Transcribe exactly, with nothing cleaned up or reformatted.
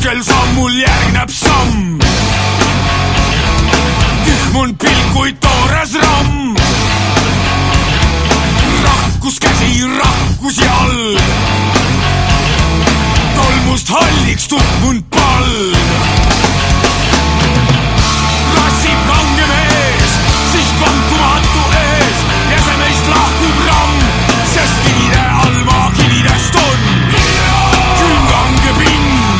raskel sammul järgneb samm. Tühmun pilkuid toores ramm.